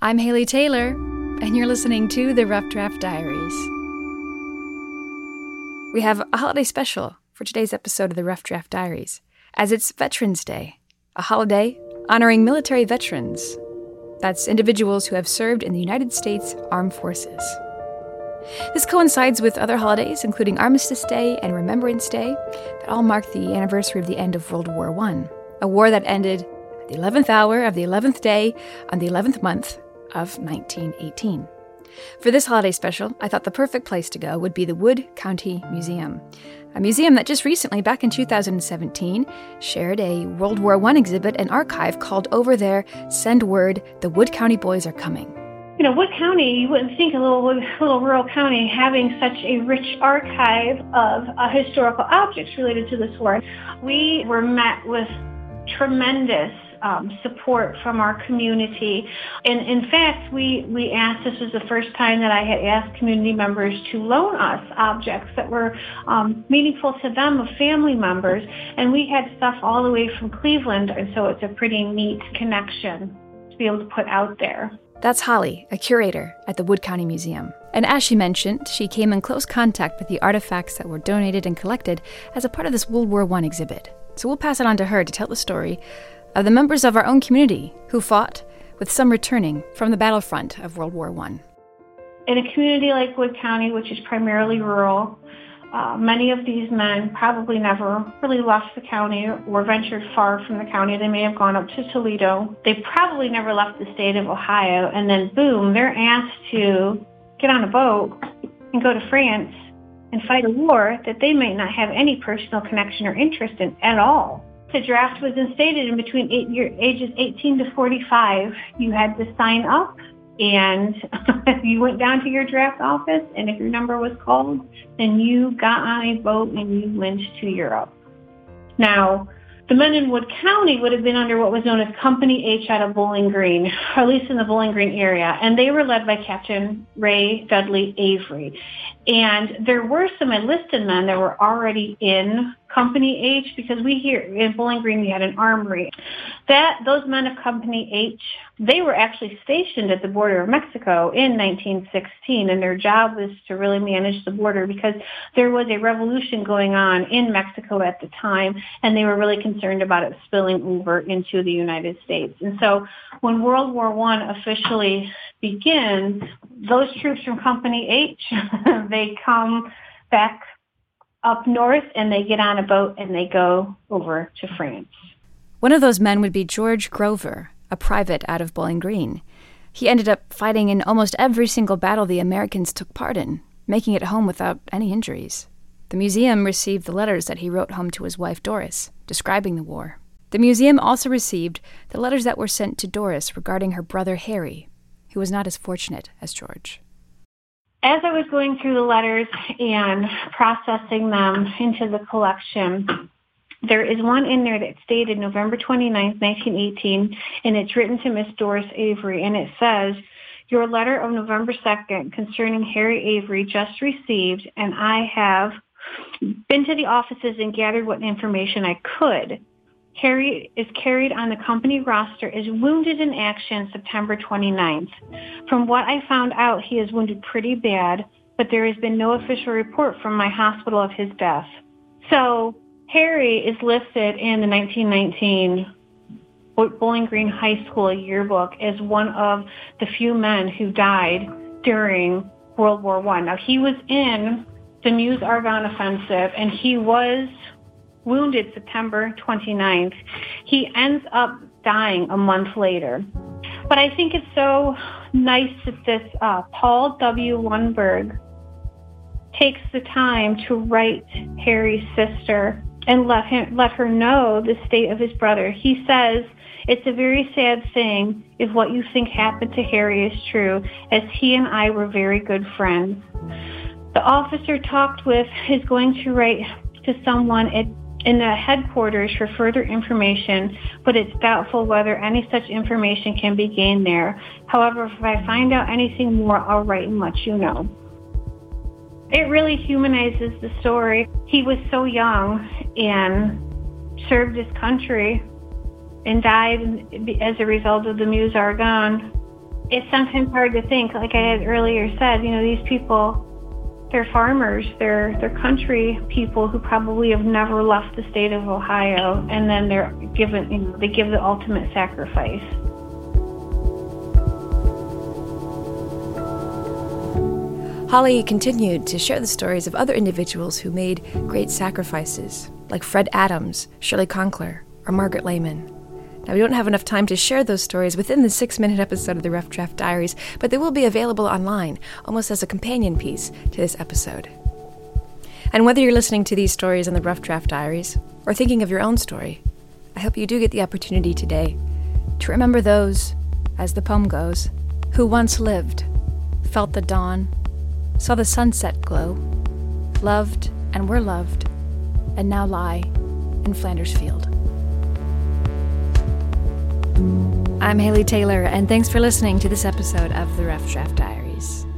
I'm Haley Taylor, and you're listening to the Rough Draft Diaries. We have a holiday special for today's episode of the Rough Draft Diaries, as it's Veterans Day, a holiday honoring military veterans. That's individuals who have served in the United States Armed Forces. This coincides with other holidays, including Armistice Day and Remembrance Day, that all mark the anniversary of the end of World War I, a war that ended at the 11th hour of the 11th day on the 11th month of 1918. For this holiday special, I thought the perfect place to go would be the Wood County Museum, a museum that just recently, back in 2017, shared a World War I exhibit and archive called Over There, Send Word, the Wood County Boys Are Coming. You know, Wood County, you wouldn't think a little rural county having such a rich archive of historical objects related to this war. We were met with tremendous support from our community. And in fact, we asked, this was the first time that I had asked community members to loan us objects that were meaningful to them, of family members. And we had stuff all the way from Cleveland. And so it's a pretty neat connection to be able to put out there. That's Holly, a curator at the Wood County Museum. And as she mentioned, she came in close contact with the artifacts that were donated and collected as a part of this World War I exhibit. So we'll pass it on to her to tell the story of the members of our own community who fought, with some returning from the battlefront of World War I. In a community like Wood County, which is primarily rural, many of these men probably never really left the county or ventured far from the county. They may have gone up to Toledo. They probably never left the state of Ohio. And then, boom, they're asked to get on a boat and go to France and fight a war that they might not have any personal connection or interest in at all. The draft was instated in between ages 18 to 45. You had to sign up, and you went down to your draft office, and if your number was called, then you got on a boat and you went to Europe. Now, the men in Wood County would have been under what was known as Company H out of Bowling Green, or at least in the Bowling Green area, and they were led by Captain Ray Dudley Avery. And there were some enlisted men that were already in Company H, because we here in Bowling Green, we had an armory. Those men of Company H, they were actually stationed at the border of Mexico in 1916, and their job was to really manage the border because there was a revolution going on in Mexico at the time, and they were really concerned about it spilling over into the United States. And so when World War I officially begins, those troops from Company H, they come back up north and they get on a boat and they go over to France. One of those men would be George Grover, a private out of Bowling Green. He ended up fighting in almost every single battle the Americans took part in, making it home without any injuries. The museum received the letters that he wrote home to his wife Doris, describing the war. The museum also received the letters that were sent to Doris regarding her brother Harry, who was not as fortunate as George. As I was going through the letters and processing them into the collection, there is one in there that's dated November 29th, 1918, and it's written to Miss Doris Avery, and it says, "Your letter of November 2nd concerning Harry Avery just received, and I have been to the offices and gathered what information I could. Harry is carried on the company roster as wounded in action September 29th. From what I found out, he is wounded pretty bad, but there has been no official report from my hospital of his death." So Harry is listed in the 1919 Bowling Green High School yearbook as one of the few men who died during World War I. Now, he was in the Meuse-Argonne offensive, and he was wounded September 29th. He ends up dying a month later. But I think it's so nice that this Paul W. Lundberg takes the time to write Harry's sister and let her know the state of his brother. He says, "It's a very sad thing if what you think happened to Harry is true, as he and I were very good friends. The officer talked with is going to write to someone in the headquarters for further information, but it's doubtful whether any such information can be gained there. However, if I find out anything more, I'll write and let you know." It really humanizes the story. He was so young and served his country and died as a result of the Meuse-Argonne. it's sometimes hard to think, like I had earlier said, these people, they're farmers, they're country people who probably have never left the state of Ohio, and then they're given, they give the ultimate sacrifice. Holly continued to share the stories of other individuals who made great sacrifices, like Fred Adams, Shirley Conkler, or Margaret Lehman. Now, we don't have enough time to share those stories within the 6-minute episode of the Rough Draft Diaries, but they will be available online, almost as a companion piece to this episode. And whether you're listening to these stories on the Rough Draft Diaries, or thinking of your own story, I hope you do get the opportunity today to remember those, as the poem goes, who once lived, felt the dawn, saw the sunset glow, loved and were loved, and now lie in Flanders Field. I'm Haley Taylor, and thanks for listening to this episode of the Rough Draft Diaries.